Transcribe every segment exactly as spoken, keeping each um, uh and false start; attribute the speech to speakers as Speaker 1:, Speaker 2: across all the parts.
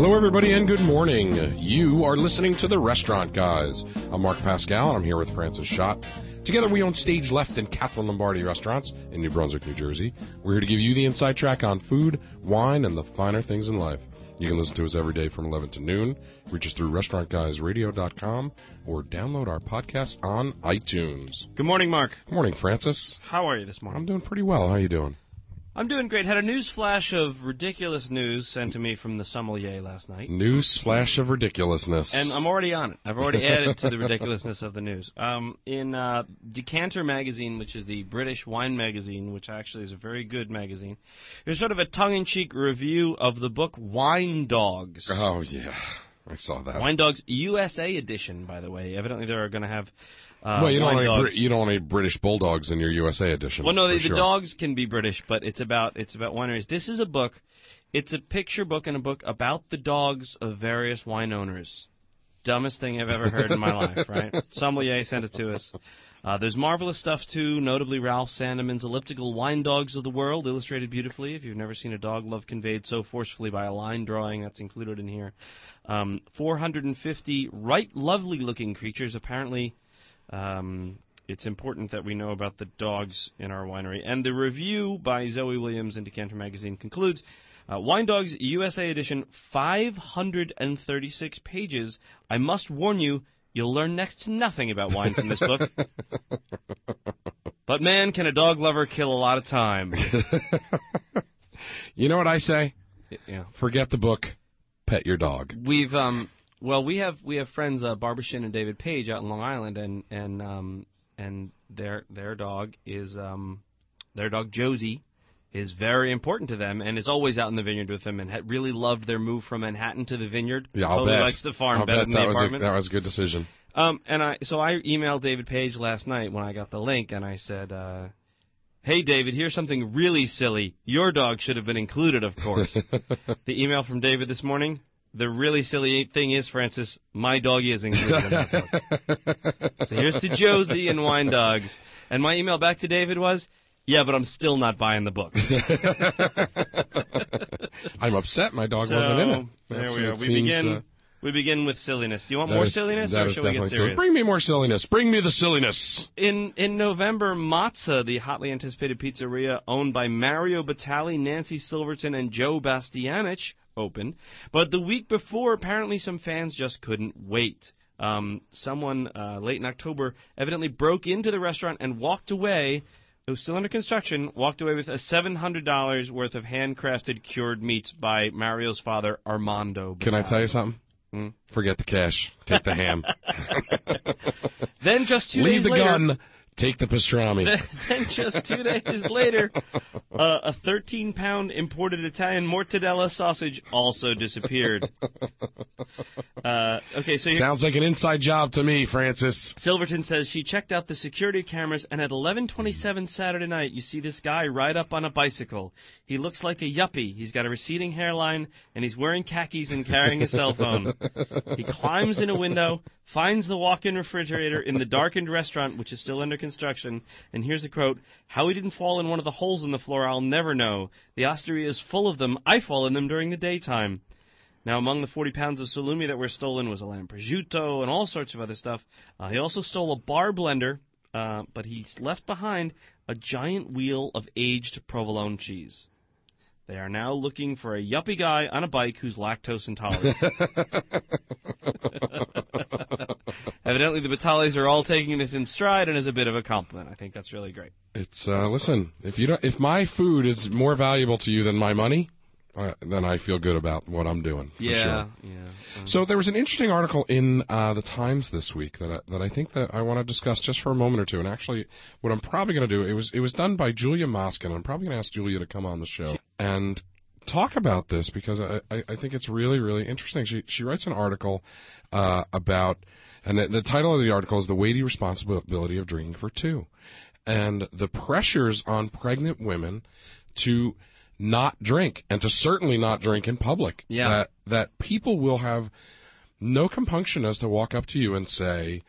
Speaker 1: Hello, everybody, and good morning. You are listening to The Restaurant Guys. I'm Mark Pascal, and I'm here with Francis Schott. Together, we own Stage Left and Catherine Lombardi restaurants in New Brunswick, New Jersey. We're here to give you the inside track on food, wine, and the finer things in life. You can listen to us every day from eleven to noon. Reach us through restaurant guys radio dot com or download our podcast on iTunes.
Speaker 2: Good morning, Mark.
Speaker 1: Good morning, Francis.
Speaker 2: How are you this morning?
Speaker 1: I'm doing pretty well. How are you doing?
Speaker 2: I'm doing great. Had a news flash of ridiculous news sent to me from the sommelier last night.
Speaker 1: News flash of ridiculousness.
Speaker 2: And I'm already on it. I've already added to the ridiculousness of the news. Um, in uh, Decanter magazine, which is the British wine magazine, which actually is a very good magazine, there's sort of a tongue-in-cheek review of the book Wine Dogs.
Speaker 1: Oh, yeah. I saw that.
Speaker 2: Wine Dogs U S A edition, by the way. Evidently they're going to have... Uh,
Speaker 1: well, you don't,
Speaker 2: want
Speaker 1: Br- you don't want any British Bulldogs in your U S A edition.
Speaker 2: Well, no, the,
Speaker 1: sure.
Speaker 2: the dogs can be British, but it's about it's about wineries. This is a book. It's a picture book and a book about the dogs of various wine owners. Dumbest thing I've ever heard in my life, right? Sommelier sent it to us. Uh, there's marvelous stuff, too, notably Ralph Sandeman's Elliptical Wine Dogs of the World, illustrated beautifully. If you've never seen a dog love conveyed so forcefully by a line drawing, that's included in here. Um, four hundred fifty right lovely-looking creatures, apparently... Um, it's important that we know about the dogs in our winery. And the review by Zoe Williams in Decanter Magazine concludes, uh, Wine Dogs U S A edition, five hundred thirty-six pages. I must warn you, you'll learn next to nothing about wine from this book. But man, can a dog lover kill a lot of time.
Speaker 1: You know what I say?
Speaker 2: Yeah.
Speaker 1: Forget the book, pet your dog.
Speaker 2: We've... um. Well, we have we have friends, uh, Barbara Shin and David Page, out in Long Island, and and um, and their their dog is um, their dog Josie is very important to them, and is always out in the vineyard with them, and ha- really loved their move from Manhattan to the vineyard.
Speaker 1: Yeah, I'll
Speaker 2: totally
Speaker 1: bet.
Speaker 2: likes the farm
Speaker 1: I'll
Speaker 2: better
Speaker 1: bet
Speaker 2: than
Speaker 1: that
Speaker 2: the
Speaker 1: was
Speaker 2: apartment.
Speaker 1: A, that was a good decision.
Speaker 2: Um, and I so I emailed David Page last night when I got the link, and I said, uh, "Hey, David, here's something really silly. Your dog should have been included, of course." The email from David this morning. The really silly thing is, Francis, my doggy is included in that book. So here's to Josie and Wine Dogs. And my email back to David was, yeah, but I'm still not buying the book.
Speaker 1: I'm upset my dog
Speaker 2: so,
Speaker 1: wasn't in it.
Speaker 2: There
Speaker 1: That's,
Speaker 2: we are.
Speaker 1: it
Speaker 2: We
Speaker 1: seems,
Speaker 2: begin,
Speaker 1: uh,
Speaker 2: we begin with silliness. Do you want
Speaker 1: that
Speaker 2: more
Speaker 1: is,
Speaker 2: silliness, or should we get serious?
Speaker 1: Silly. Bring me more silliness. Bring me the silliness.
Speaker 2: In in November, Matza, the hotly anticipated pizzeria owned by Mario Batali, Nancy Silverton, and Joe Bastianich, opened, but the week before, apparently some fans just couldn't wait. Um, someone uh, late in October evidently broke into the restaurant and walked away. It was still under construction. Walked away with a seven hundred dollars worth of handcrafted cured meats by Mario's father, Armando Batali.
Speaker 1: Can I tell you something? Hmm? Forget the cash. Take the ham.
Speaker 2: Then just two
Speaker 1: Leave
Speaker 2: days
Speaker 1: the
Speaker 2: later,
Speaker 1: gun. Take the pastrami.
Speaker 2: Then just two days later, uh, a thirteen-pound imported Italian mortadella sausage also disappeared. Uh, okay, so
Speaker 1: sounds like an inside job to me, Francis.
Speaker 2: Silverton says she checked out the security cameras, and at eleven twenty-seven Saturday night, you see this guy ride up on a bicycle. He looks like a yuppie. He's got a receding hairline, and he's wearing khakis and carrying a cell phone. He climbs in a window, finds the walk-in refrigerator in the darkened restaurant, which is still under construction, and here's a quote, "How he didn't fall in one of the holes in the floor, I'll never know. The osteria is full of them. I fall in them during the daytime." Now, among the forty pounds of salumi that were stolen was a lamb prosciutto and all sorts of other stuff. Uh, he also stole a bar blender, uh, but he left behind a giant wheel of aged provolone cheese. They are now looking for a yuppie guy on a bike who's lactose intolerant. Evidently, the Batalis are all taking this in stride, and as a bit of a compliment. I think that's really great.
Speaker 1: It's uh, listen, if you don't, if my food is more valuable to you than my money, uh, then I feel good about what I'm doing. For
Speaker 2: yeah,
Speaker 1: sure.
Speaker 2: yeah. Um,
Speaker 1: So there was an interesting article in uh, the Times this week that I, that I think that I want to discuss just for a moment or two. And actually, what I'm probably going to do, it was it was done by Julia Moskin. I'm probably going to ask Julia to come on the show and talk about this because I, I, I think it's really, really interesting. She she writes an article uh, about, and the, the title of the article is "The Weighty Responsibility of Drinking for Two," and the pressures on pregnant women to not drink, and to certainly not drink in public.
Speaker 2: Yeah.
Speaker 1: That, that people will have no compunction as to walk up to you and say,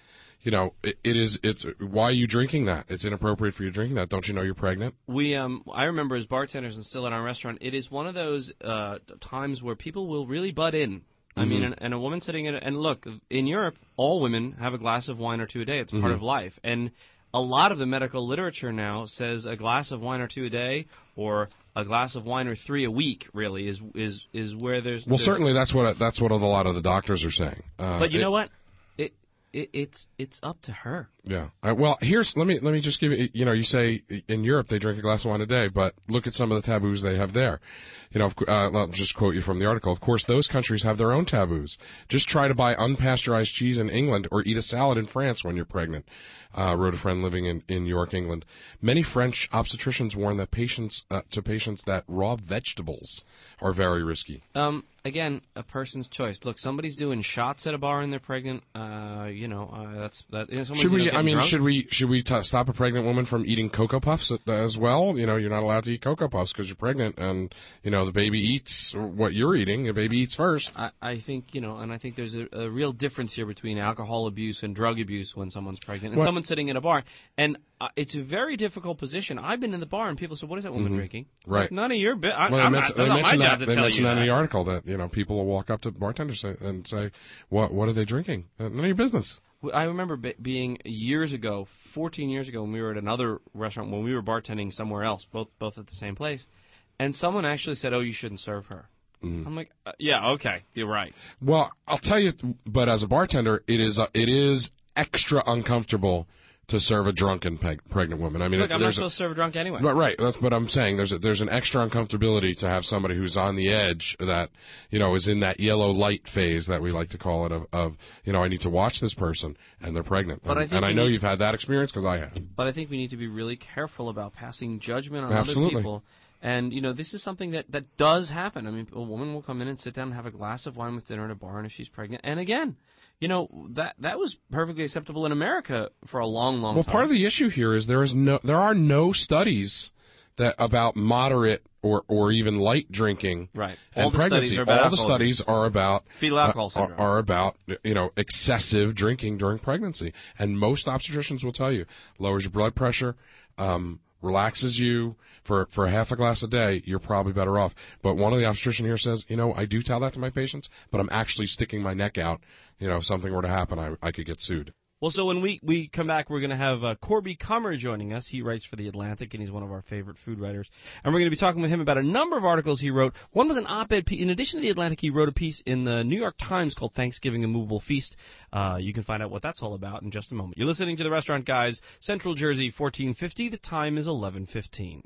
Speaker 1: you know, it, it is. It's why are you drinking that? It's inappropriate for you drinking that. Don't you know you're pregnant?
Speaker 2: We, um, I remember as bartenders and still at our restaurant, it is one of those uh, times where people will really butt in. I
Speaker 1: Mm-hmm.
Speaker 2: mean, and, and a woman sitting in, and look, in Europe, all women have a glass of wine or two a day. It's part
Speaker 1: Mm-hmm.
Speaker 2: of life, and a lot of the medical literature now says a glass of wine or two a day, or a glass of wine or three a week, really is is is where there's.
Speaker 1: Well,
Speaker 2: there's,
Speaker 1: certainly that's what that's what a lot of the doctors are saying. Uh,
Speaker 2: But you
Speaker 1: it,
Speaker 2: know what? It, it it's it's up to her.
Speaker 1: Yeah. Uh, well, here's let me let me just give you. You know, you say in Europe they drink a glass of wine a day, but look at some of the taboos they have there. You know, uh, I'll just quote you from the article. Of course, those countries have their own taboos. Just try to buy unpasteurized cheese in England or eat a salad in France when you're pregnant. Uh, wrote a friend living in, in York, England. Many French obstetricians warn that patients uh, to patients that raw vegetables are very risky.
Speaker 2: Um, again, a person's choice. Look, somebody's doing shots at a bar and they're pregnant. Uh, you know, uh, that's that. You know, someone's,
Speaker 1: Should we?
Speaker 2: you know,
Speaker 1: I mean,
Speaker 2: drunk.
Speaker 1: should we? Should we t- stop a pregnant woman from eating Cocoa Puffs as well? You know, you're not allowed to eat Cocoa Puffs because you're pregnant, and you know the baby eats what you're eating. The baby eats first.
Speaker 2: I, I think you know, and I think there's a, a real difference here between alcohol abuse and drug abuse when someone's pregnant and
Speaker 1: What?
Speaker 2: someone's sitting in a bar. And uh, it's a very difficult position. I've been in the bar and people say, "What is that woman
Speaker 1: Mhm.
Speaker 2: drinking?"
Speaker 1: Right.
Speaker 2: Like, none of your bit. I,
Speaker 1: Well,
Speaker 2: I'm
Speaker 1: they
Speaker 2: not,
Speaker 1: mention, they
Speaker 2: that's not my
Speaker 1: mention
Speaker 2: job
Speaker 1: that,
Speaker 2: to
Speaker 1: they
Speaker 2: tell
Speaker 1: mention
Speaker 2: you
Speaker 1: that
Speaker 2: that.
Speaker 1: in the article that you know people will walk up to bartenders and say, "What? What are they drinking? Uh, None of your business."
Speaker 2: I remember be- being years ago, fourteen years ago, when we were at another restaurant, when we were bartending somewhere else, both both at the same place, and someone actually said, "Oh, you shouldn't serve her."
Speaker 1: Mm.
Speaker 2: I'm like, uh, "Yeah, okay, you're right."
Speaker 1: Well, I'll tell you, but as a bartender, it is uh, it is extra uncomfortable to serve a drunken peg- pregnant woman. I mean,
Speaker 2: Look,
Speaker 1: it,
Speaker 2: I'm not
Speaker 1: there's
Speaker 2: supposed to serve a drunk anyway.
Speaker 1: a, right, right. That's what I'm saying. There's a, there's an extra uncomfortability to have somebody who's on the edge that you know is in that yellow light phase that we like to call it of, of you know I need to watch this person and they're pregnant.
Speaker 2: But
Speaker 1: and
Speaker 2: I think
Speaker 1: and I
Speaker 2: we
Speaker 1: know
Speaker 2: need-
Speaker 1: you've had that experience because I have.
Speaker 2: But I think we need to be really careful about passing judgment on
Speaker 1: Absolutely.
Speaker 2: other people. And, you know, this is something that, that does happen. I mean, a woman will come in and sit down and have a glass of wine with dinner at a bar, and if she's pregnant. And again, you know, that that was perfectly acceptable in America for a long, long
Speaker 1: Well,
Speaker 2: time.
Speaker 1: part of the issue here is there is no there are no studies that about moderate or, or even light drinking
Speaker 2: Right.
Speaker 1: and
Speaker 2: All the
Speaker 1: pregnancy.
Speaker 2: studies are about
Speaker 1: All the
Speaker 2: alcohol
Speaker 1: studies are about
Speaker 2: Fetal alcohol
Speaker 1: uh, are,
Speaker 2: syndrome.
Speaker 1: are about you know excessive drinking during pregnancy, and most obstetricians will tell you lowers your blood pressure, um, relaxes you. For for half a glass a day, you're probably better off. But one of the obstetrician here says, you know, I do tell that to my patients, but I'm actually sticking my neck out. You know, if something were to happen, I I could get sued.
Speaker 2: Well, so when we, we come back, we're going to have uh, Corby Kummer joining us. He writes for The Atlantic, and he's one of our favorite food writers. And we're going to be talking with him about a number of articles he wrote. One was an op-ed piece. In addition to The Atlantic, he wrote a piece in the New York Times called Thanksgiving A Movable Feast. Uh, you can find out what that's all about in just a moment. You're listening to The Restaurant Guys, Central Jersey, fourteen fifty. The time is eleven fifteen.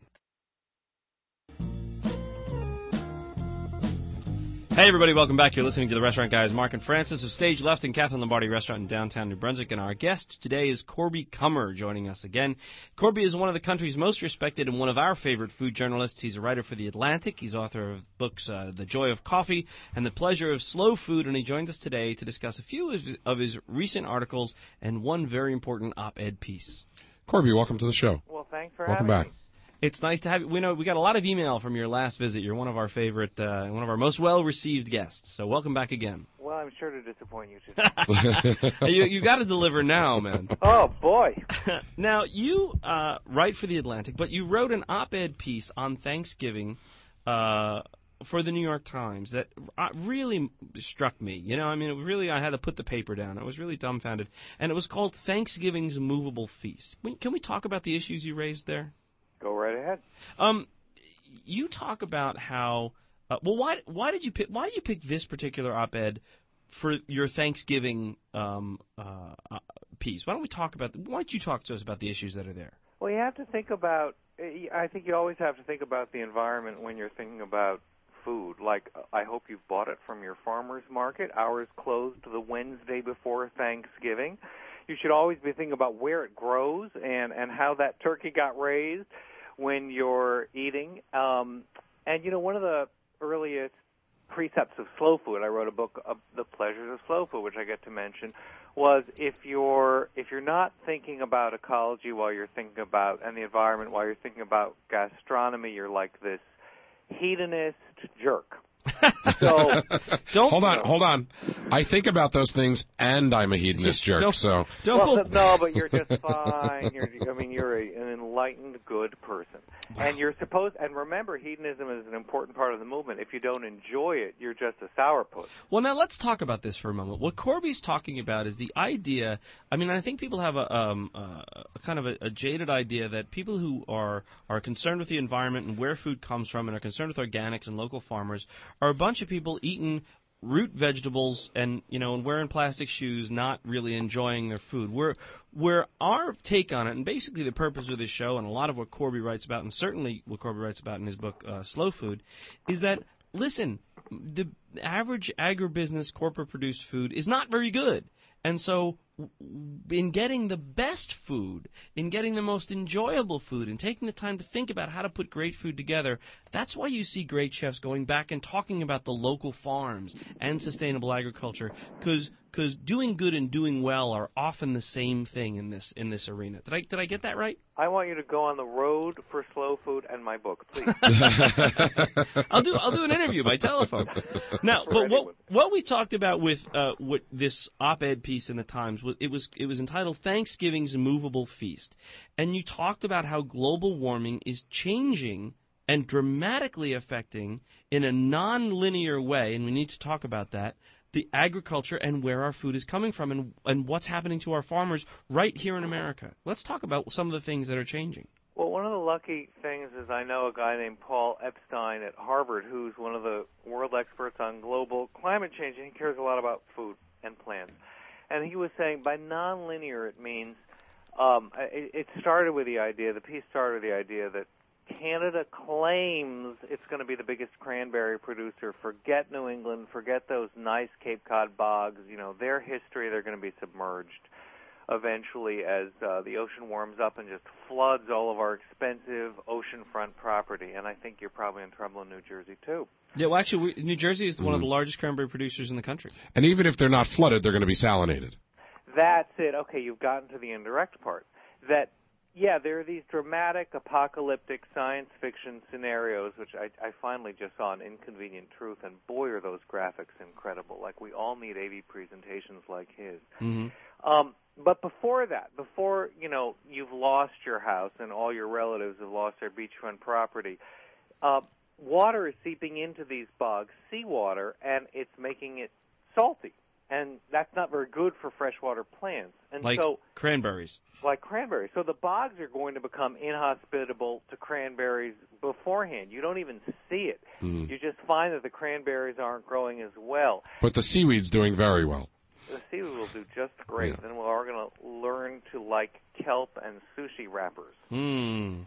Speaker 2: Hey everybody, welcome back. You're listening to The Restaurant Guys. Mark and Francis of Stage Left and Catherine Lombardi Restaurant in downtown New Brunswick. And our guest today is Corby Kummer joining us again. Corby is one of the country's most respected and one of our favorite food journalists. He's a writer for The Atlantic. He's author of books uh, The Joy of Coffee and The Pleasure of Slow Food. And he joins us today to discuss a few of his, of his recent articles and one very important op-ed piece.
Speaker 1: Corby, welcome to the show.
Speaker 3: Well, thanks for
Speaker 1: Welcome
Speaker 3: having
Speaker 1: back.
Speaker 3: me.
Speaker 2: It's nice to have you. We know we got a lot of email from your last visit. You're one of our favorite, uh, one of our most well-received guests. So welcome back again.
Speaker 3: Well, I'm sure to disappoint you today.
Speaker 2: you you got to deliver now, man.
Speaker 3: Oh, boy.
Speaker 2: Now, you uh, write for The Atlantic, but you wrote an op-ed piece on Thanksgiving uh, for the New York Times that uh, really struck me. You know, I mean, it really, I had to put the paper down. I was really dumbfounded. And it was called Thanksgiving's Movable Feast. Can we, can we talk about the issues you raised there?
Speaker 3: Go right ahead.
Speaker 2: Um, you talk about how, uh, well, why why did you pick why did you pick this particular op-ed for your Thanksgiving um, uh, uh, piece? Why don't we talk about? Why don't you talk to us about the issues that are there?
Speaker 3: Well, you have to think about, I think you always have to think about the environment when you're thinking about food. Like, I hope you've bought it from your farmer's market. Ours closed the Wednesday before Thanksgiving. You should always be thinking about where it grows and, and how that turkey got raised when you're eating. Um, and, you know, one of the earliest precepts of slow food, I wrote a book, uh, The Pleasures of Slow Food, which I get to mention, was if you're if you're not thinking about ecology while you're thinking about, and the environment while you're thinking about gastronomy, you're like this hedonist jerk. So
Speaker 2: don't
Speaker 1: hold on, hold on. I think about those things, and I'm a hedonist jerk.
Speaker 2: Don't-
Speaker 1: So
Speaker 2: Don't
Speaker 3: well,
Speaker 2: pull-
Speaker 3: no, but you're just fine. You're, I mean, you're a, an enlightened, good person, and you're supposed. And remember, hedonism is an important part of the movement. If you don't enjoy it, you're just a sourpuss.
Speaker 2: Well, now let's talk about this for a moment. What Corby's talking about is the idea. I mean, I think people have a, um, uh, a kind of a, a jaded idea that people who are are concerned with the environment and where food comes from and are concerned with organics and local farmers are a bunch of people eating root vegetables and, you know, and wearing plastic shoes, not really enjoying their food. Where, where our take on it, and basically the purpose of this show, and a lot of what Corby writes about, and certainly what Corby writes about in his book, uh, Slow Food, is that, listen, the average agribusiness corporate-produced food is not very good. And so in getting the best food, in getting the most enjoyable food, and taking the time to think about how to put great food together, that's why you see great chefs going back and talking about the local farms and sustainable agriculture, because because doing good and doing well are often the same thing in this in this arena. Did I did I get that right?
Speaker 3: I want you to go on the road for Slow Food and my book, please.
Speaker 2: I'll do I'll do an interview by telephone. Now, but what what we talked about with uh, what this op-ed piece in the Times was it was it was entitled Thanksgiving's Movable Feast, and you talked about how global warming is changing and dramatically affecting in a non-linear way, and we need to talk about that, the agriculture and where our food is coming from and, and what's happening to our farmers right here in America. Let's talk about some of the things that are changing.
Speaker 3: Well, one of the lucky things is I know a guy named Paul Epstein at Harvard who's one of the world experts on global climate change, and he cares a lot about food and plants. And he was saying by nonlinear it means um, it, it started with the idea, the piece started with the idea that Canada claims it's going to be the biggest cranberry producer. Forget New England. Forget those nice Cape Cod bogs. You know, their history, they're going to be submerged eventually as uh, the ocean warms up and just floods all of our expensive oceanfront property. And I think you're probably in trouble in New Jersey, too.
Speaker 2: Yeah, well, actually, we, New Jersey is one of the largest cranberry producers in the country.
Speaker 1: And even if they're not flooded, they're going to be salinated.
Speaker 3: That's it. Okay, you've gotten to the indirect part. That Yeah, there are these dramatic, apocalyptic science fiction scenarios, which I, I finally just saw in Inconvenient Truth, and boy, are those graphics incredible. Like, we all need A V presentations like his.
Speaker 2: Mm-hmm.
Speaker 3: Um, but before that, before, you know, you've lost your house and all your relatives have lost their beachfront property, uh, water is seeping into these bogs, seawater, and it's making it salty. And that's not very good for freshwater plants. And
Speaker 2: like
Speaker 3: so,
Speaker 2: cranberries.
Speaker 3: Like cranberries. So the bogs are going to become inhospitable to cranberries beforehand. You don't even see it.
Speaker 1: Mm.
Speaker 3: You just find that the cranberries aren't growing as well.
Speaker 1: But the seaweed's doing very well.
Speaker 3: The seaweed will do just great.
Speaker 1: Yeah.
Speaker 3: Then we're going to learn to like kelp and sushi wrappers.
Speaker 2: Hmm.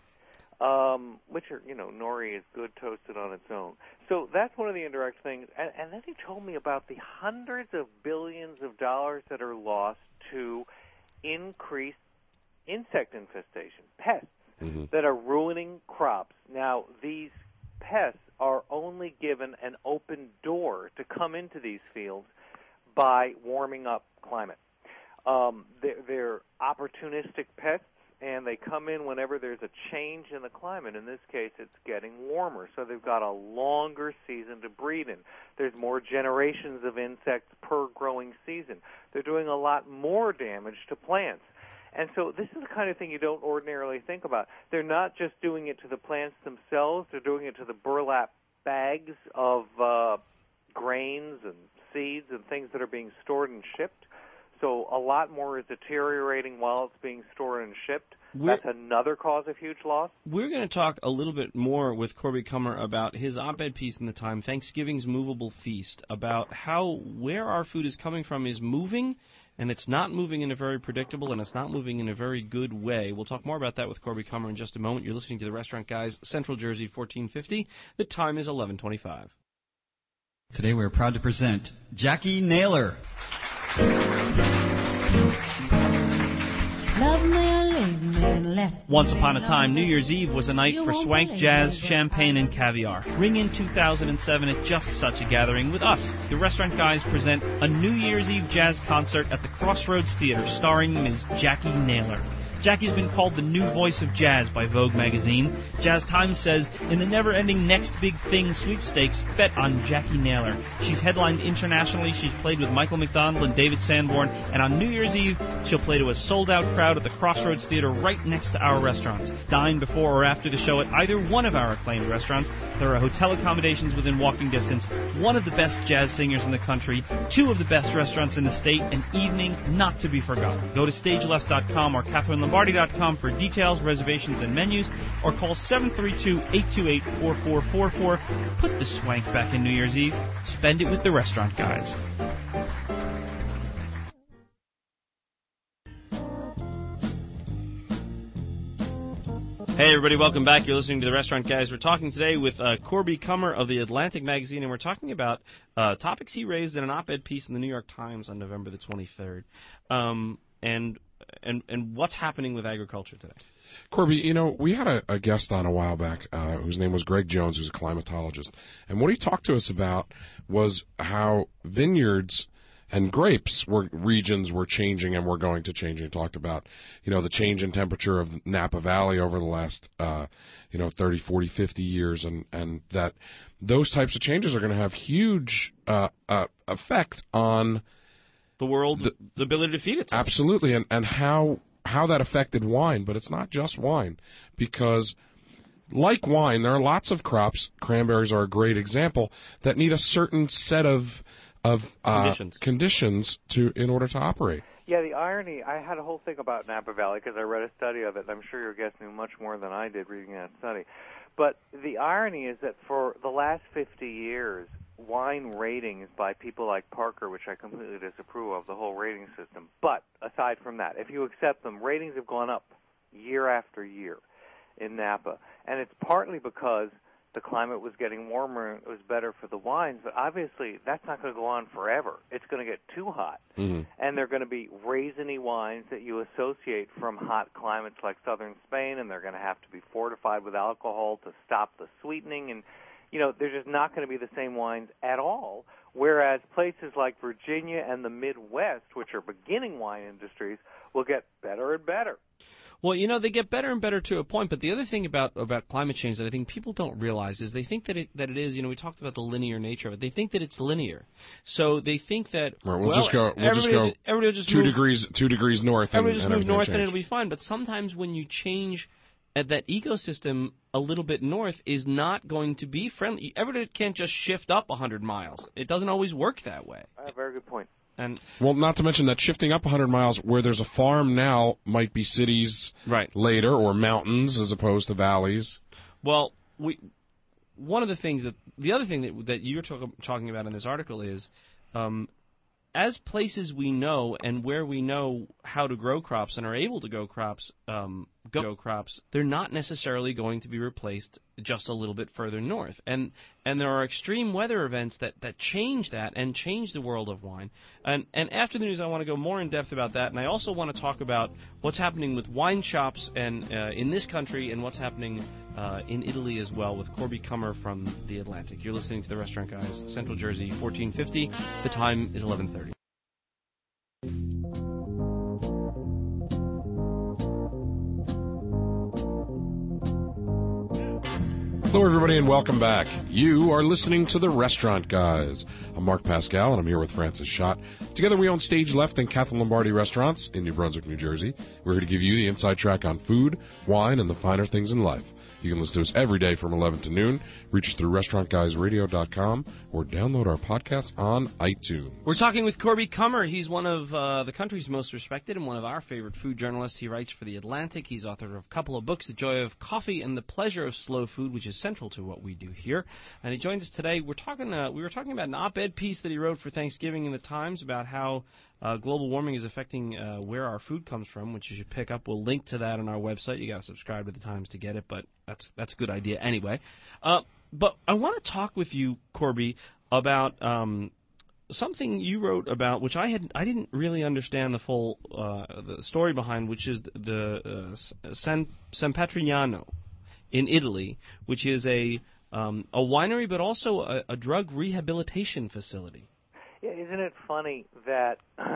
Speaker 3: Um, which are, you know, nori is good toasted on its own. So that's one of the indirect things. And, and then he told me about the hundreds of billions of dollars that are lost to increased insect infestation, pests, mm-hmm. that are ruining crops. Now, these pests are only given an open door to come into these fields by warming up climate. Um, they're, they're opportunistic pests, and they come in whenever there's a change in the climate. In this case, it's getting warmer, so they've got a longer season to breed in. There's more generations of insects per growing season. They're doing a lot more damage to plants. And so this is the kind of thing you don't ordinarily think about. They're not just doing it to the plants themselves. They're doing it to the burlap bags of uh, grains and seeds and things that are being stored and shipped. So a lot more is deteriorating while it's being stored and shipped. We're, That's another cause of huge loss.
Speaker 2: We're going to talk a little bit more with Corby Kummer about his op-ed piece in the Time, Thanksgiving's Movable Feast, about how where our food is coming from is moving, and it's not moving in a very predictable and it's not moving in a very good way. We'll talk more about that with Corby Kummer in just a moment. You're listening to The Restaurant Guys, Central Jersey, fourteen fifty. The time is eleven twenty-five.
Speaker 4: Today we're proud to present Jackie Naylor.
Speaker 5: Once upon a time, New Year's Eve was a night for swank, jazz, champagne, and caviar. Ring in two thousand seven at just such a gathering with us. The Restaurant Guys present a New Year's Eve jazz concert at the Crossroads Theater starring Miz Jackie Naylor. Jackie's been called the new voice of jazz by Vogue magazine. Jazz Times says, in the never-ending Next Big Thing sweepstakes, bet on Jackie Naylor. She's headlined internationally. She's played with Michael McDonald and David Sanborn. And on New Year's Eve, she'll play to a sold-out crowd at the Crossroads Theater right next to our restaurants. Dine before or after the show at either one of our acclaimed restaurants. There are hotel accommodations within walking distance, one of the best jazz singers in the country, two of the best restaurants in the state, an evening not to be forgotten. Go to stage left dot com or Catherine Lombardi dot com for details, reservations, and menus, or call seven three two, eight two eight, four four four four. Put the swank back in New Year's Eve. Spend it with the restaurant guys.
Speaker 2: Hey everybody, welcome back. You're listening to The Restaurant Guys. We're talking today with uh, Corby Kummer of The Atlantic magazine, and we're talking about uh, topics he raised in an op-ed piece in the New York Times on November the twenty-third, um, and and and what's happening with agriculture today.
Speaker 1: Corby, you know, we had a, a guest on a while back uh, whose name was Greg Jones, who's a climatologist, and what he talked to us about was how vineyards and grapes were regions were changing and were going to change. He talked about, you know, the change in temperature of Napa Valley over the last, uh, you know, thirty, forty, fifty years, and, and that those types of changes are going to have huge uh, uh, effect on
Speaker 2: the world, the, the ability to feed itself.
Speaker 1: Absolutely, and, and how how that affected wine. But it's not just wine, because like wine, there are lots of crops, cranberries are a great example, that need a certain set of of uh,
Speaker 2: conditions.
Speaker 1: conditions to in order to operate.
Speaker 3: Yeah, the irony, I had a whole thing about Napa Valley because I read a study of it, and I'm sure your guest knew much more than I did reading that study. But the irony is that for the last fifty years, wine ratings by people like Parker, which I completely disapprove of, the whole rating system. But aside from that, if you accept them, ratings have gone up year after year in Napa. And it's partly because the climate was getting warmer and it was better for the wines, but obviously that's not going to go on forever. It's going to get too hot.
Speaker 1: Mm-hmm.
Speaker 3: And they're going to be raisiny wines that you associate from hot climates like southern Spain, and they're going to have to be fortified with alcohol to stop the sweetening. And, you know, they're just not going to be the same wines at all, whereas places like Virginia and the Midwest, which are beginning wine industries, will get better and better.
Speaker 2: Well, you know, they get better and better to a point, but the other thing about about climate change that I think people don't realize is they think that it that it is, you know, we talked about the linear nature of it. They think that it's linear. So they think that,
Speaker 1: right, we'll,
Speaker 2: well,
Speaker 1: just go, we'll just go
Speaker 2: everybody just
Speaker 1: two
Speaker 2: move,
Speaker 1: degrees two degrees north and,
Speaker 2: everybody just
Speaker 1: and
Speaker 2: move north
Speaker 1: change.
Speaker 2: and it'll be fine. But sometimes when you change at that ecosystem a little bit north is not going to be friendly. Everybody can't just shift up one hundred miles. It doesn't always work that way.
Speaker 3: A very good point.
Speaker 2: And
Speaker 1: well, not to mention that shifting up one hundred miles where there's a farm now might be cities
Speaker 2: right.
Speaker 1: later, or mountains as opposed to valleys.
Speaker 2: Well, we one of the things that the other thing that that you're talk, talking about in this article is, um, as places we know and where we know how to grow crops and are able to grow crops, um, grow crops, they're not necessarily going to be replaced just a little bit further north. And and there are extreme weather events that, that change that and change the world of wine. And and after the news, I want to go more in depth about that. And I also want to talk about what's happening with wine shops and uh, in this country and what's happening uh, in Italy as well with Corby Kummer from The Atlantic. You're listening to The Restaurant Guys, Central Jersey, fourteen fifty. The time is eleven thirty.
Speaker 1: Hello, everybody, and welcome back. You are listening to The Restaurant Guys. I'm Mark Pascal, and I'm here with Francis Schott. Together, we own Stage Left and Catherine Lombardi restaurants in New Brunswick, New Jersey. We're here to give you the inside track on food, wine, and the finer things in life. You can listen to us every day from eleven to noon. Reach us through restaurant guys radio dot com or download our podcast on iTunes.
Speaker 2: We're talking with Corby Kummer. He's one of uh, the country's most respected and one of our favorite food journalists. He writes for The Atlantic. He's author of a couple of books, The Joy of Coffee and The Pleasure of Slow Food, which is central to what we do here. And he joins us today. We're talking. Uh, we were talking about an op-ed piece that he wrote for Thanksgiving in the Times about how Uh, global warming is affecting uh, where our food comes from, which you should pick up. We'll link to that on our website. You got to subscribe to the Times to get it, but that's that's a good idea anyway. Uh, but I want to talk with you, Corby, about um, something you wrote about, which I had I didn't really understand the full uh, the story behind, which is the uh, San San Patrignano in Italy, which is a um, a winery, but also a, a drug rehabilitation facility.
Speaker 3: Yeah, isn't it funny that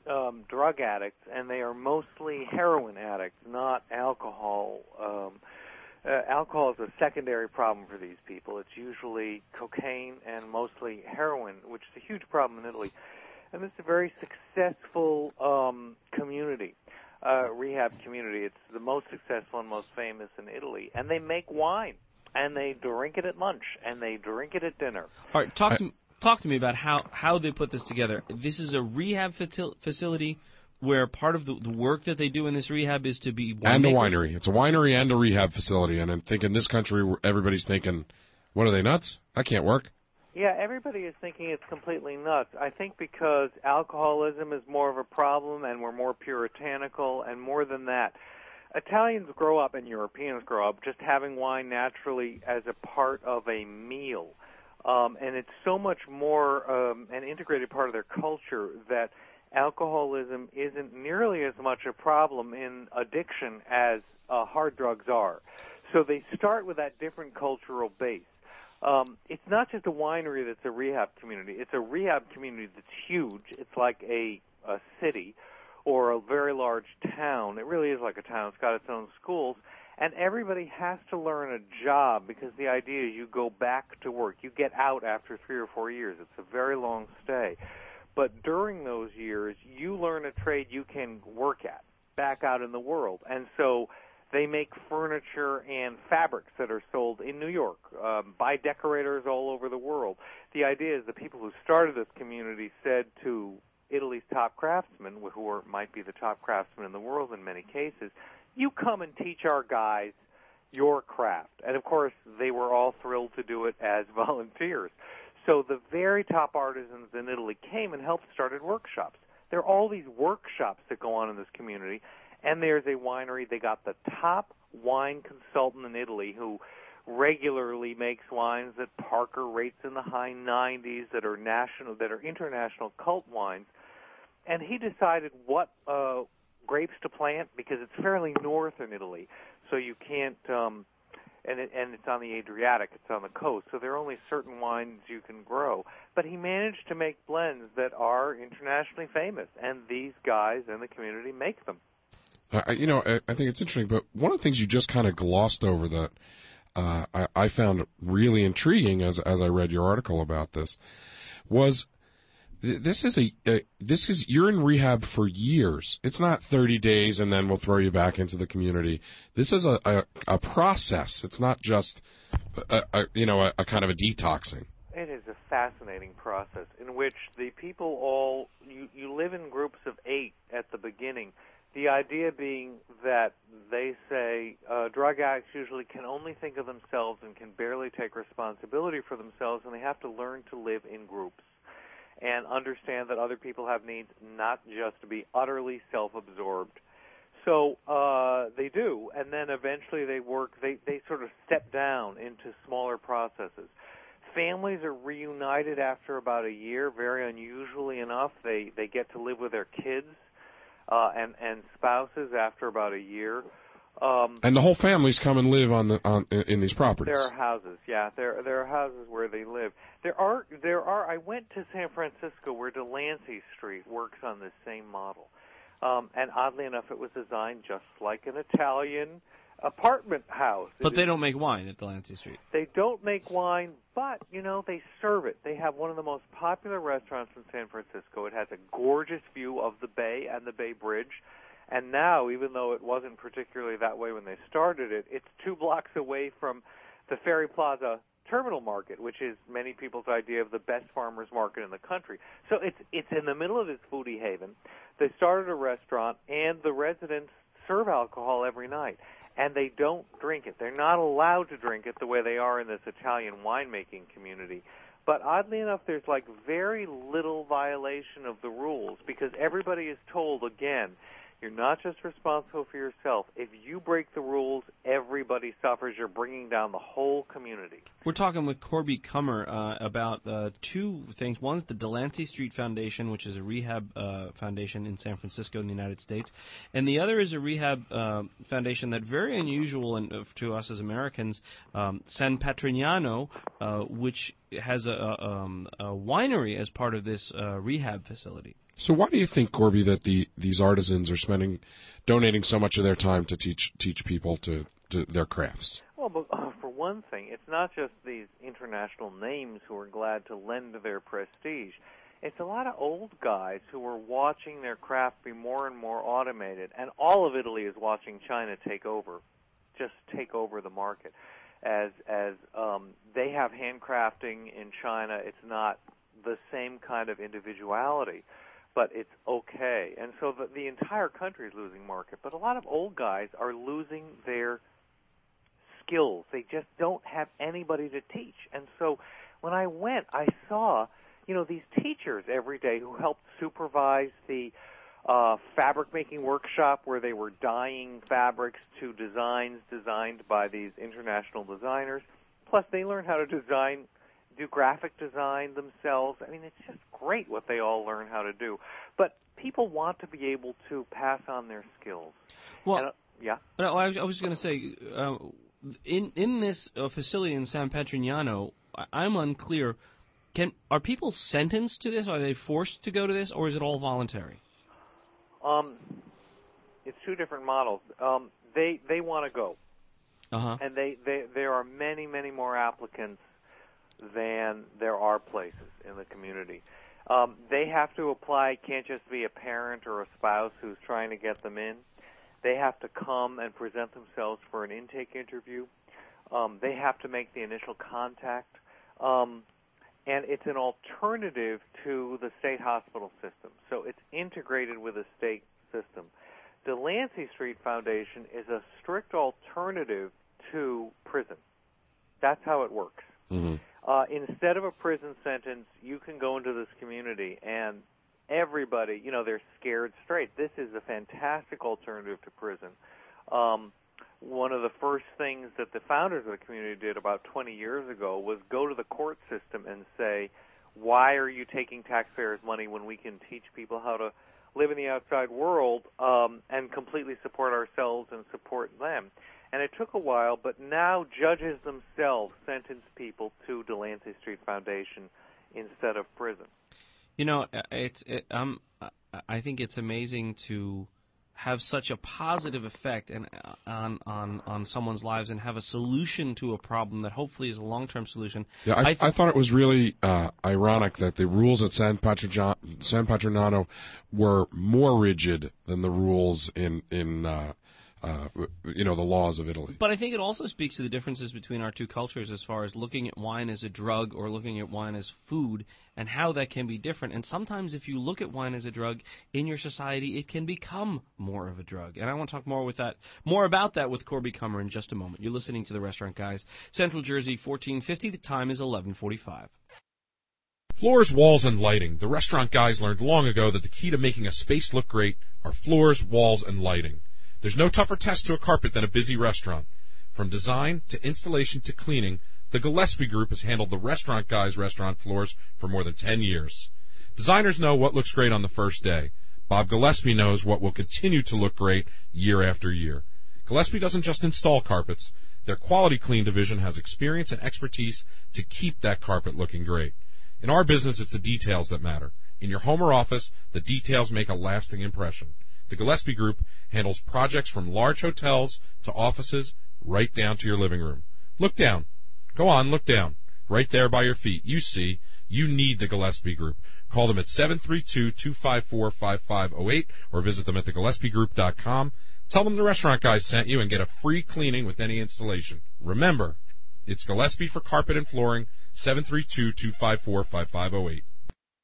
Speaker 3: um, drug addicts, and they are mostly heroin addicts, not alcohol. Um, uh, alcohol is a secondary problem for these people. It's usually cocaine and mostly heroin, which is a huge problem in Italy. And this is a very successful um, community, uh, rehab community. It's the most successful and most famous in Italy. And they make wine, and they drink it at lunch, and they drink it at dinner.
Speaker 2: All right, talk to me. Talk to me about how, how they put this together. This is a rehab faci- facility where part of the, the work that they do in this rehab is to be winemakers.
Speaker 1: And a winery. It's a winery and a rehab facility. And I think in this country, everybody's thinking, what are they, nuts? That can't work.
Speaker 3: Yeah, everybody is thinking it's completely nuts. I think because alcoholism is more of a problem and we're more puritanical, and more than that, Italians grow up and Europeans grow up just having wine naturally as a part of a meal. Um, and it's so much more um, an integrated part of their culture that alcoholism isn't nearly as much a problem in addiction as uh, hard drugs are. So they start with that different cultural base. Um, it's not just a winery that's a rehab community. It's a rehab community that's huge. It's like a, a city or a very large town. It really is like a town. It's got its own schools. And everybody has to learn a job, because the idea is you go back to work. You get out after three or four years. It's a very long stay. But during those years, you learn a trade you can work at back out in the world. And so they make furniture and fabrics that are sold in New York um, by decorators all over the world. The idea is the people who started this community said to Italy's top craftsmen, who are, might be the top craftsmen in the world in many cases, you come and teach our guys your craft. And, of course, they were all thrilled to do it as volunteers. So the very top artisans in Italy came and helped started workshops. There are all these workshops that go on in this community, and there's a winery. They got the top wine consultant in Italy who regularly makes wines that Parker rates in the high nineties, that are national, that are international cult wines. And he decided what uh, grapes to plant, because it's fairly north in Italy, so you can't, um, and, it, and it's on the Adriatic, it's on the coast, so there are only certain wines you can grow. But he managed to make blends that are internationally famous, and these guys in the community make them.
Speaker 1: Uh, you know, I, I think it's interesting, but one of the things you just kind of glossed over that uh, I, I found really intriguing as as I read your article about this was This is a, a this is you're in rehab for years. It's not thirty days and then we'll throw you back into the community. This is a a, a process. It's not just a, a you know a, a kind of a detoxing.
Speaker 3: It is a fascinating process in which the people all you you live in groups of eight at the beginning. The idea being that they say uh, drug addicts usually can only think of themselves and can barely take responsibility for themselves, and they have to learn to live in groups and understand that other people have needs, not just to be utterly self-absorbed. So uh, they do, and then eventually they work, they, they sort of step down into smaller processes. Families are reunited after about a year, very unusually enough. They, they get to live with their kids uh, and, and spouses after about a year. Um,
Speaker 1: and the whole families come and live on the on in these properties.
Speaker 3: There are houses, yeah. There there are houses where they live. There are there are. I went to San Francisco where Delancey Street works on this same model, um, and oddly enough, it was designed just like an Italian apartment house.
Speaker 2: But
Speaker 3: it
Speaker 2: they
Speaker 3: is,
Speaker 2: don't make wine at Delancey Street.
Speaker 3: They don't make wine, but you know they serve it. They have one of the most popular restaurants in San Francisco. It has a gorgeous view of the bay and the Bay Bridge. And now, even though it wasn't particularly that way when they started it, it's two blocks away from the Ferry Plaza Terminal Market, which is many people's idea of the best farmers market in the country. So it's it's in the middle of this foodie haven. They started a restaurant, and the residents serve alcohol every night. And they don't drink it. They're not allowed to drink it the way they are in this Italian winemaking community. But oddly enough, there's like very little violation of the rules, because everybody is told, again, you're not just responsible for yourself. If you break the rules, everybody suffers. You're bringing down the whole community.
Speaker 2: We're talking with Corby Kummer uh, about uh, two things. One's the Delancey Street Foundation, which is a rehab uh, foundation in San Francisco in the United States. And the other is a rehab uh, foundation that very unusual and, uh, to us as Americans, um, San Patrignano, uh, which has a, a, um, a winery as part of this uh, rehab facility.
Speaker 1: So why do you think, Corby, that the these artisans are spending, donating so much of their time to teach teach people to, to their crafts?
Speaker 3: Well, but, uh, for one thing, it's not just these international names who are glad to lend their prestige. It's a lot of old guys who are watching their craft be more and more automated, and all of Italy is watching China take over, just take over the market. As as um, they have handcrafting in China, it's not the same kind of individuality, but it's okay. And so the, the entire country is losing market. But a lot of old guys are losing their skills. They just don't have anybody to teach. And so when I went, I saw, you know, these teachers every day who helped supervise the uh, fabric-making workshop where they were dyeing fabrics to designs designed by these international designers. Plus, they learned how to design, do graphic design themselves. I mean, it's just great what they all learn how to do. But people want to be able to pass on their skills.
Speaker 2: Well,
Speaker 3: and, uh, yeah.
Speaker 2: No, I was, I was going to say, uh, in in this uh, facility in San Patrignano, I, I'm unclear. Can are people sentenced to this? Are they forced to go to this, or is it all voluntary?
Speaker 3: Um, it's two different models. Um, they they want to go,
Speaker 2: uh-huh.
Speaker 3: and they, they there are many many more applicants than there are places in the community. Um, they have to apply. It can't just be a parent or a spouse who's trying to get them in. They have to come and present themselves for an intake interview. Um, they have to make the initial contact. Um, And it's an alternative to the state hospital system. So it's integrated with the state system. Delancey Street Foundation is a strict alternative to prison. That's how it works.
Speaker 1: Mm-hmm.
Speaker 3: Uh, instead of a prison sentence, you can go into this community, and everybody, you know, they're scared straight. This is a fantastic alternative to prison. Um, One of the first things that the founders of the community did about twenty years ago was go to the court system and say, why are you taking taxpayers' money when we can teach people how to live in the outside world um, and completely support ourselves and support them? And it took a while, but now judges themselves sentence people to Delancey Street Foundation instead of prison.
Speaker 2: You know, it's it, um, I think it's amazing to have such a positive effect and on on on someone's lives and have a solution to a problem that hopefully is a long-term solution.
Speaker 1: Yeah, I,
Speaker 2: I, th-
Speaker 1: I thought it was really uh, ironic that the rules at San, Patrignano, San Patrignano were more rigid than the rules in in uh, uh, you know the laws of Italy.
Speaker 2: But I think it also speaks to the differences between our two cultures as far as looking at wine as a drug or looking at wine as food and how that can be different. And sometimes if you look at wine as a drug in your society, it can become more of a drug. And I want to talk more with that, more about that with Corby Kummer in just a moment. You're listening to The Restaurant Guys, Central Jersey, fourteen fifty. The time is eleven forty-five.
Speaker 6: Floors, walls, and lighting. The Restaurant Guys learned long ago that the key to making a space look great are floors, walls, and lighting. There's no tougher test to a carpet than a busy restaurant. From design to installation to cleaning, the Gillespie Group has handled the Restaurant Guys restaurant floors for more than ten years. Designers know what looks great on the first day. Bob Gillespie knows what will continue to look great year after year. Gillespie doesn't just install carpets. Their Quality Clean division has experience and expertise to keep that carpet looking great. In our business, it's the details that matter. In your home or office, the details make a lasting impression. The Gillespie Group handles projects from large hotels to offices, right down to your living room. Look down. Go on, look down. Right there by your feet. You see, you need the Gillespie Group. Call them at seven three two, two five four, five five zero eight or visit them at the gillespie group dot com. Tell them the Restaurant Guys sent you and get a free cleaning with any installation. Remember, it's Gillespie for carpet and flooring, seven three two, two five four, five five zero eight.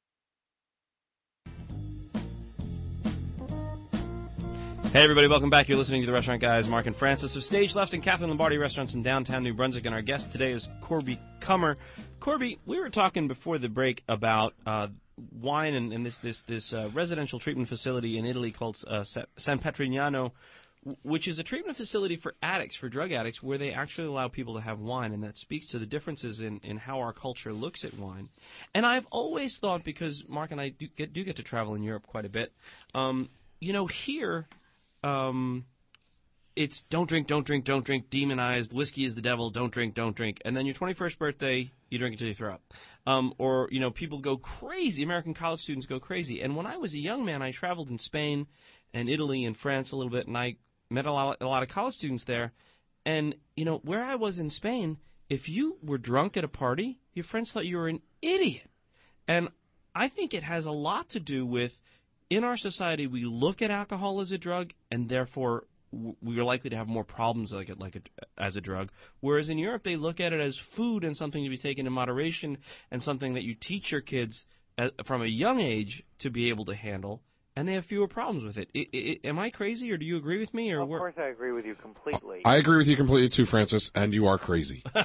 Speaker 2: Hey everybody, welcome back. You're listening to The Restaurant Guys, Mark and Francis of Stage Left and Catherine Lombardi Restaurants in downtown New Brunswick, and our guest today is Corby Kummer. Corby, we were talking before the break about uh, wine and, and this this this uh, residential treatment facility in Italy called uh, San Patrignano, which is a treatment facility for addicts, for drug addicts, where they actually allow people to have wine, and that speaks to the differences in, in how our culture looks at wine. And I've always thought, because Mark and I do get, do get to travel in Europe quite a bit, um, you know, here... Um, it's don't drink, don't drink, don't drink, demonized, whiskey is the devil, don't drink, don't drink. And then your twenty-first birthday, you drink until you throw up. Um, or, you know, people go crazy. American college students go crazy. And when I was a young man, I traveled in Spain and Italy and France a little bit, and I met a lot, a lot of college students there. And, you know, where I was in Spain, if you were drunk at a party, your friends thought you were an idiot. And I think it has a lot to do with, in our society, we look at alcohol as a drug, and therefore we are likely to have more problems like it, like it, as a drug. Whereas in Europe, they look at it as food and something to be taken in moderation and something that you teach your kids at, from a young age to be able to handle, and they have fewer problems with it. I, I, am I crazy, or do you agree with me? Or
Speaker 3: of course, I agree with you completely.
Speaker 1: I agree with you completely too, Francis, and you are crazy.
Speaker 3: uh,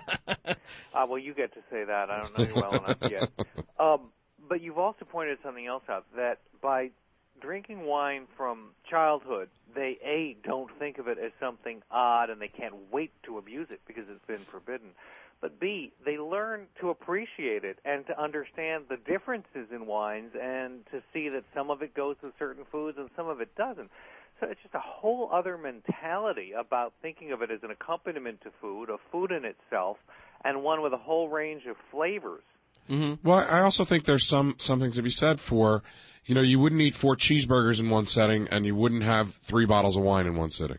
Speaker 3: well, you get to say that. I don't know you well enough yet. Um, but you've also pointed something else out, that by drinking wine from childhood, they, A, don't think of it as something odd and they can't wait to abuse it because it's been forbidden. But B, they learn to appreciate it and to understand the differences in wines and to see that some of it goes with certain foods and some of it doesn't. So it's just a whole other mentality about thinking of it as an accompaniment to food, a food in itself, and one with a whole range of flavors.
Speaker 1: Mm-hmm. Well, I also think there's some something to be said for, you know, you wouldn't eat four cheeseburgers in one setting, and you wouldn't have three bottles of wine in one sitting.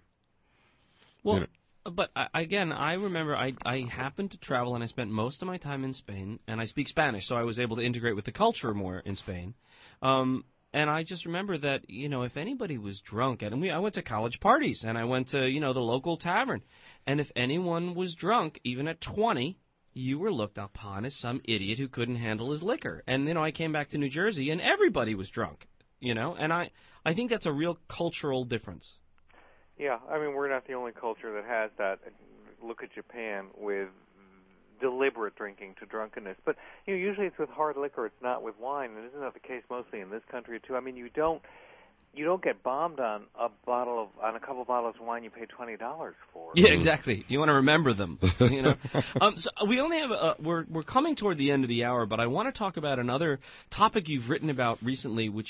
Speaker 2: Well,
Speaker 1: you know.
Speaker 2: but I, again, I remember I, I happened to travel, and I spent most of my time in Spain, and I speak Spanish, so I was able to integrate with the culture more in Spain. Um, and I just remember that, you know, if anybody was drunk, and we, I went to college parties, and I went to, you know, the local tavern, and if anyone was drunk, even at twenty, you were looked upon as some idiot who couldn't handle his liquor. And, you know, I came back to New Jersey, and everybody was drunk, you know, and I, I think that's a real cultural difference.
Speaker 3: Yeah, I mean, we're not the only culture that has that. Look at Japan with deliberate drinking to drunkenness. But, you know, usually it's with hard liquor, it's not with wine, and isn't that the case mostly in this country, too? I mean, you don't you don't get bombed on a bottle of on a couple of bottles of wine you pay twenty dollars for.
Speaker 2: Yeah, exactly. You want to remember them, you know. um, so we only have a, we're we're coming toward the end of the hour, but I want to talk about another topic you've written about recently, which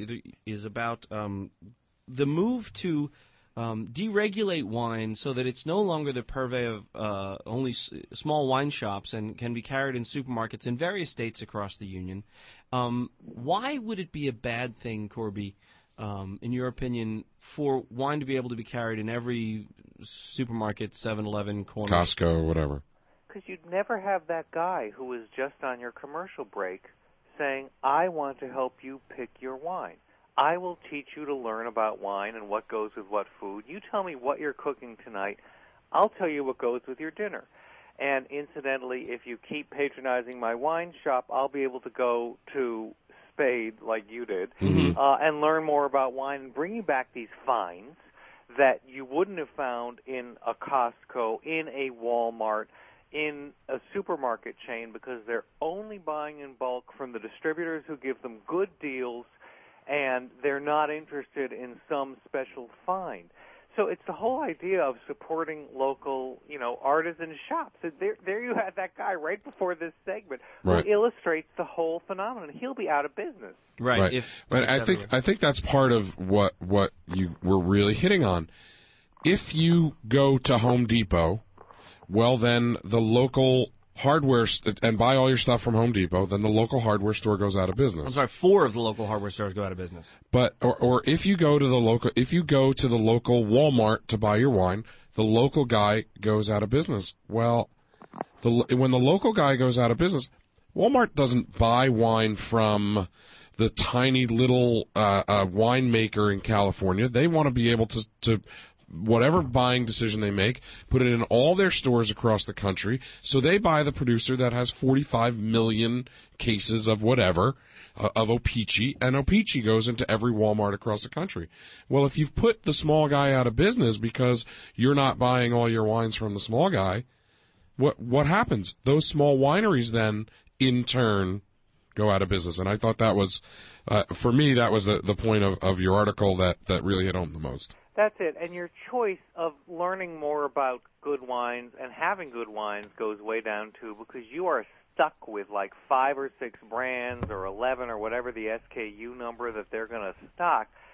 Speaker 2: is about um, the move to um, deregulate wine so that it's no longer the purvey of uh, only s- small wine shops and can be carried in supermarkets in various states across the union. Um, why would it be a bad thing, Corby, Um, in your opinion, for wine to be able to be carried in every supermarket, seven eleven, corner?
Speaker 1: Costco, whatever?
Speaker 3: Because you'd never have that guy who was just on your commercial break saying, I want to help you pick your wine. I will teach you to learn about wine and what goes with what food. You tell me what you're cooking tonight. I'll tell you what goes with your dinner. And incidentally, if you keep patronizing my wine shop, I'll be able to go to Spade, like you did,
Speaker 1: mm-hmm.
Speaker 3: uh, and learn more about wine and bring you back these finds that you wouldn't have found in a Costco, in a Walmart, in a supermarket chain, because they're only buying in bulk from the distributors who give them good deals, and they're not interested in some special find. So it's the whole idea of supporting local, you know, artisan shops. And there, there you had that guy right before this segment
Speaker 1: right.
Speaker 3: who illustrates the whole phenomenon. He'll be out of business.
Speaker 2: Right.
Speaker 1: right.
Speaker 2: If,
Speaker 1: but I think I think that's part of what what you were really hitting on. If you go to Home Depot, well, then the local hardware st- and buy all your stuff from Home Depot, then the local hardware store goes out of business.
Speaker 2: I'm sorry, four of the local hardware stores go out of business.
Speaker 1: But or, or if you go to the local if you go to the local Walmart to buy your wine, the local guy goes out of business. Well, the when the local guy goes out of business, Walmart doesn't buy wine from the tiny little uh, uh, winemaker in California. They want to be able to to whatever buying decision they make, put it in all their stores across the country. So they buy the producer that has forty-five million cases of whatever, uh, of O-Pee-Chee, and O-Pee-Chee goes into every Walmart across the country. Well, if you've put the small guy out of business because you're not buying all your wines from the small guy, what what happens? Those small wineries then, in turn, go out of business. And I thought that was, uh, for me, that was the, the point of, of your article that, that really hit home the most.
Speaker 3: That's it. And your choice of learning more about good wines and having good wines goes way down, too, because you are stuck with like five or six brands or eleven or whatever the S K U number that they're going to stock.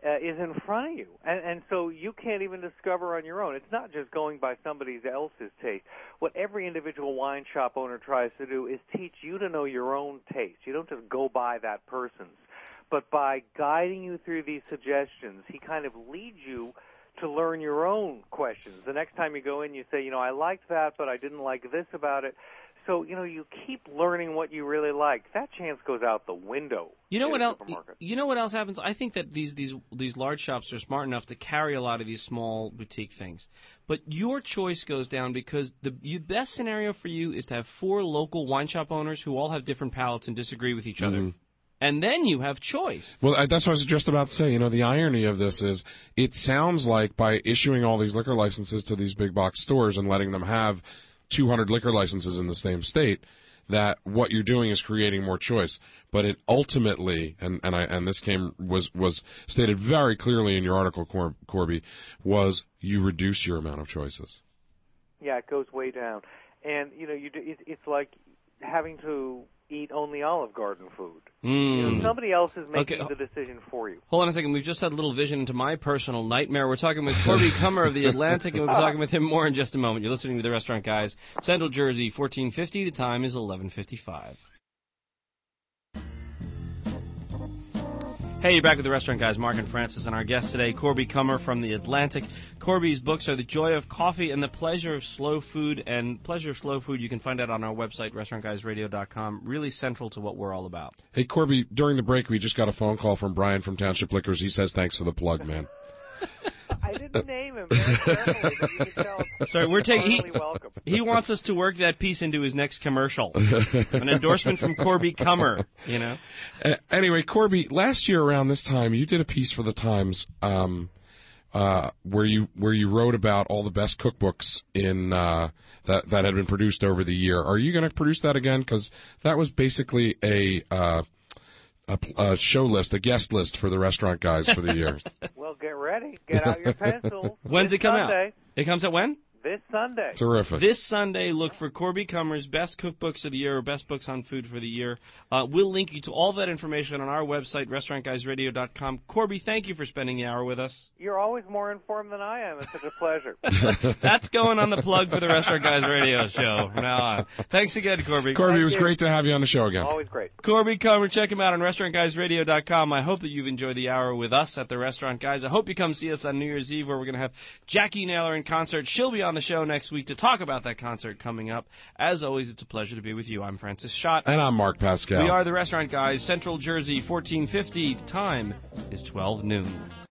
Speaker 3: uh, is in front of you. And, and so you can't even discover on your own. It's not just going by somebody else's taste. What every individual wine shop owner tries to do is teach you to know your own taste. You don't just go by that person's. But by guiding you through these suggestions, he kind of leads you to learn your own questions. The next time you go in, you say, you know, I liked that, but I didn't like this about it. So, you know, you keep learning what you really like. That chance goes out the window.
Speaker 2: You know what else? You know what else happens? I think that these these these large shops are smart enough to carry a lot of these small boutique things. But your choice goes down because the you, best scenario for you is to have four local wine shop owners who all have different palates and disagree with each
Speaker 1: Mm-hmm.
Speaker 2: other. And then you have choice.
Speaker 1: Well, I- that's what I was just about to say. You know, the irony of this is it sounds like by issuing all these liquor licenses to these big box stores and letting them have two hundred liquor licenses in the same state, that what you're doing is creating more choice. But it ultimately, and, and, I, and this came was, was stated very clearly in your article, Cor- Corby, was you reduce your amount of choices.
Speaker 3: Yeah, it goes way down. And, you know, you do, it, it's like having to eat only Olive Garden food.
Speaker 2: Mm.
Speaker 3: You know, somebody else is making
Speaker 2: Okay.
Speaker 3: the decision for you.
Speaker 2: Hold on a second. We've just had a little vision into my personal nightmare. We're talking with Corby Kummer of The Atlantic, and we'll be talking with him more in just a moment. You're listening to The Restaurant Guys, Central Jersey, fourteen fifty. The time is eleven fifty-five. Hey, you're back with The Restaurant Guys, Mark and Francis, and our guest today, Corby Kummer from The Atlantic. Corby's books are The Joy of Coffee and The Pleasure of Slow Food, and Pleasure of Slow Food you can find out on our website, restaurant guys radio dot com, really central to what we're all about.
Speaker 1: Hey, Corby, during the break, we just got a phone call from Brian from Township Liquors. He says thanks for the plug, man.
Speaker 3: I didn't name him very carefully, but you can tell.
Speaker 2: Sorry, we're taking. He,
Speaker 3: welcome.
Speaker 2: he wants us to work that piece into his next commercial. An endorsement from Corby Kummer, you know.
Speaker 1: Uh, anyway, Corby, last year around this time, you did a piece for the Times um, uh, where you where you wrote about all the best cookbooks in uh, that that had been produced over the year. Are you going to produce that again? Because that was basically a. Uh, A, a show list, a guest list for the Restaurant Guys for the year.
Speaker 3: Well, get ready. Get out your pencils.
Speaker 2: When's
Speaker 3: this
Speaker 2: it come
Speaker 3: Sunday,
Speaker 2: out? It comes out when?
Speaker 3: This Sunday.
Speaker 1: Terrific.
Speaker 2: This Sunday, look for Corby Kummer's Best Cookbooks of the Year or Best Books on Food for the Year. Uh, we'll link you to all that information on our website, restaurant guys radio dot com. Corby, thank you for spending the hour with us.
Speaker 3: You're always more informed than I am. It's such a pleasure.
Speaker 2: That's going on the plug for the Restaurant Guys radio show from now on. Thanks again, Corby.
Speaker 1: Corby, it was
Speaker 3: you.
Speaker 1: great to have you on the show again.
Speaker 3: Always great.
Speaker 2: Corby Kummer, check him out on restaurant guys radio dot com. I hope that you've enjoyed the hour with us at the Restaurant Guys. I hope you come see us on New Year's Eve, where we're going to have Jackie Naylor in concert. She'll be on the show next week to talk about that concert coming up. As always, it's a pleasure to be with you. I'm Francis Schott.
Speaker 1: And I'm Mark Pascal.
Speaker 2: We are the Restaurant Guys, Central Jersey, fourteen fifty. The time is twelve noon.